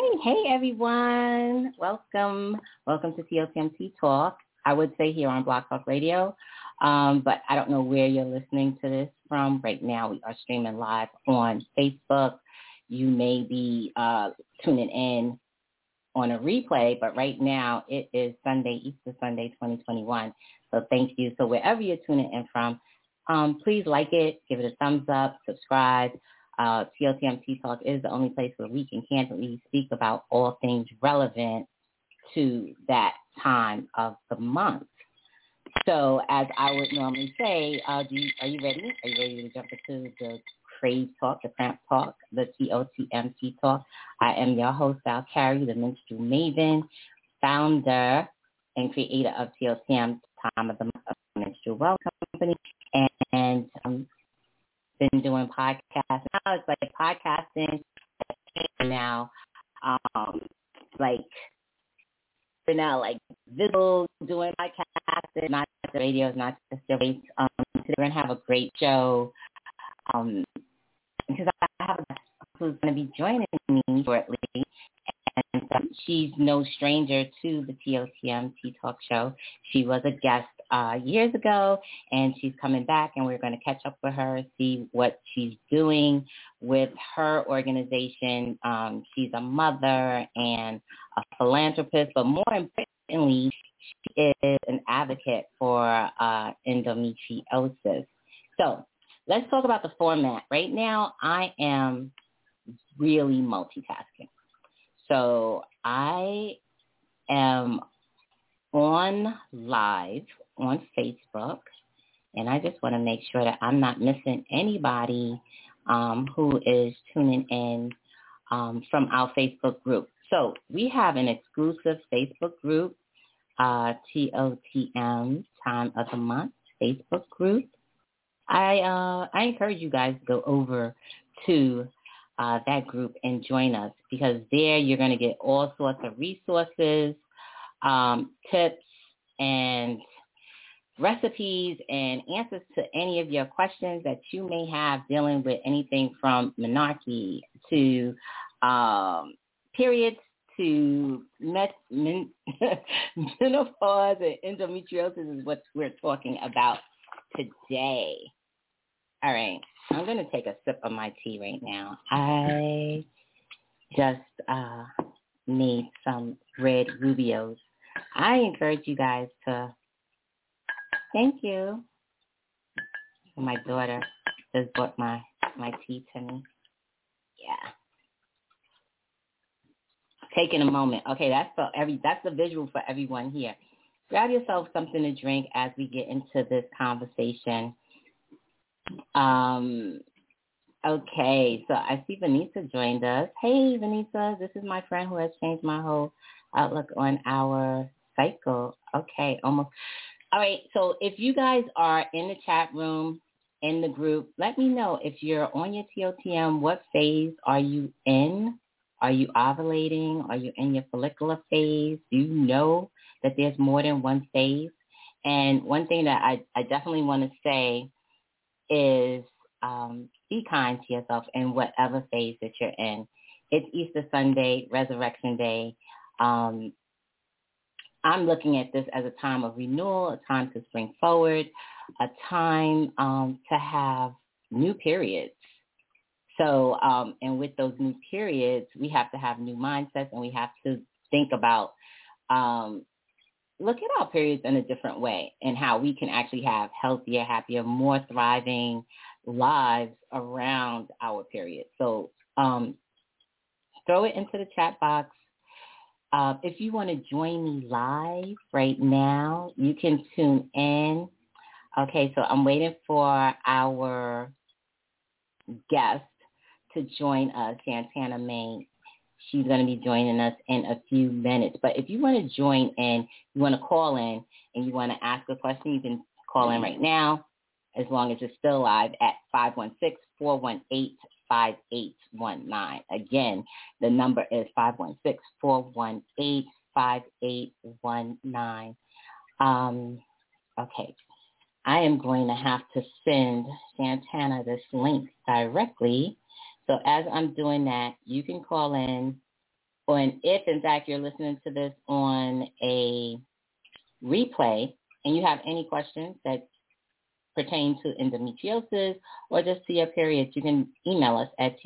Hey everyone. Welcome to TOTMT Talk. I would say here on Block Talk Radio, but I don't know where you're listening to this from. Right now we are streaming live on Facebook. You may be tuning in on a replay, but right now it is Sunday, Easter Sunday 2021. So thank you. So wherever you're tuning in from, please like it, give it a thumbs up, subscribe. TLTMT Talk is the only place where we can candidly speak about all things relevant to that time of the month. So as I would normally say, are you ready? Are you ready to jump into the Crave Talk, the Cramp Talk, the TOTMT Talk? I am your host, Val Carey, the Minstrel Maven, founder and creator of TLTM, Time of the Month of Minstrel Well Company, and been doing podcasts. Now it's like podcasting now, like we're now like visible doing podcasts, not just the radio, not just the voice. Today we're gonna have a great show. Because I have a guest who's gonna be joining me shortly, and she's no stranger to the TOTMT Talk Show. She was a guest years ago, and she's coming back, and we're going to catch up with her, see what she's doing with her organization. She's a mother and a philanthropist, but more importantly, she is an advocate for endometriosis. So let's talk about the format. Right now, I am really multitasking. So I am on live on Facebook, and I just want to make sure that I'm not missing anybody who is tuning in from our Facebook group. So we have an exclusive Facebook group, TOTM, Time of the Month Facebook group. I encourage you guys to go over to that group and join us, because there you're going to get all sorts of resources, tips, and recipes and answers to any of your questions that you may have dealing with anything from menarche to periods to menopause and endometriosis is what we're talking about today. All right, I'm going to take a sip of my tea right now. I just made some red Rubios. I encourage you guys to, thank you. My daughter just bought my tea to me. Yeah. Taking a moment. Okay, that's the visual for everyone here. Grab yourself something to drink as we get into this conversation. Okay, so I see Vanessa joined us. Hey, Vanessa, this is my friend who has changed my whole outlook on our cycle. Okay, almost. All right, so if you guys are in the chat room, in the group, let me know if you're on your TOTM, what phase are you in? Are you ovulating? Are you in your follicular phase? Do you know that there's more than one phase? And one thing that I definitely want to say is be kind to yourself in whatever phase that you're in. It's Easter Sunday, Resurrection Day. I'm looking at this as a time of renewal, a time to spring forward, a time to have new periods. So, and with those new periods, we have to have new mindsets, and we have to think about, look at our periods in a different way, and how we can actually have healthier, happier, more thriving lives around our periods. So throw it into the chat box. If you want to join me live right now, you can tune in. Okay, so I'm waiting for our guest to join us, Santana Main. She's going to be joining us in a few minutes. But if you want to join in, you want to call in, and you want to ask a question, you can call in right now, as long as it's still live, at 516-418-5819. Again, the number is 516-418-5819. Okay. I am going to have to send Santana this link directly. So as I'm doing that, you can call in and if, in fact, you're listening to this on a replay and you have any questions that pertain to endometriosis or just to your periods, you can email us at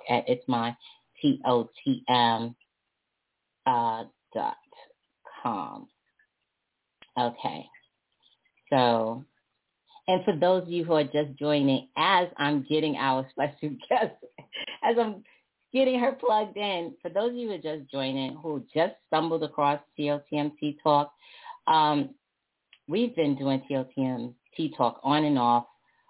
ttalk@itsmytotm.com. Okay. So, and for those of you who are just joining, as I'm getting our special guest, as I'm getting her plugged in, for those of you who are just joining, who just stumbled across TLTMT Talk, we've been doing TLTMT Talk on and off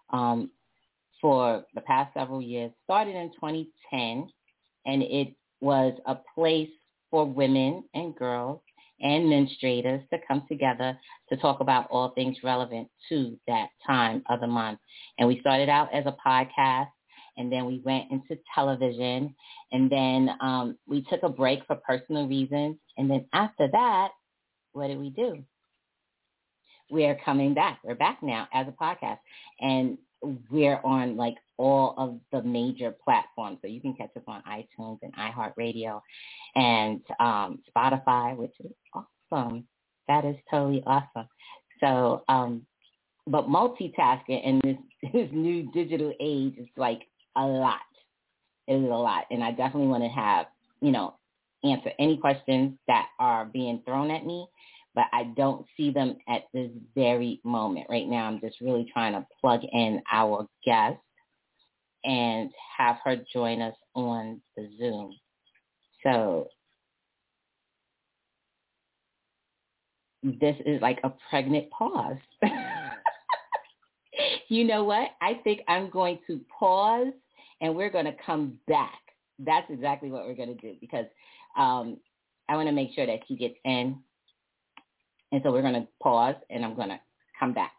for the past several years. Started in 2010, and it was a place for women and girls and menstruators to come together to talk about all things relevant to that time of the month. And we started out as a podcast, and then we went into television, and then we took a break for personal reasons. And then after that, what did we do? We're coming back. We're back now as a podcast, and we're on like all of the major platforms. So you can catch us on iTunes and iHeartRadio and Spotify, which is awesome. That is totally awesome. So, but multitasking in this new digital age is like a lot. It is a lot. And I definitely want to have, answer any questions that are being thrown at me, but I don't see them at this very moment. Right now, I'm just really trying to plug in our guest and have her join us on the Zoom. So this is like a pregnant pause. You know what? I think I'm going to pause and we're going to come back. That's exactly what we're going to do because I want to make sure that she gets in. And so we're going to pause and I'm going to come back.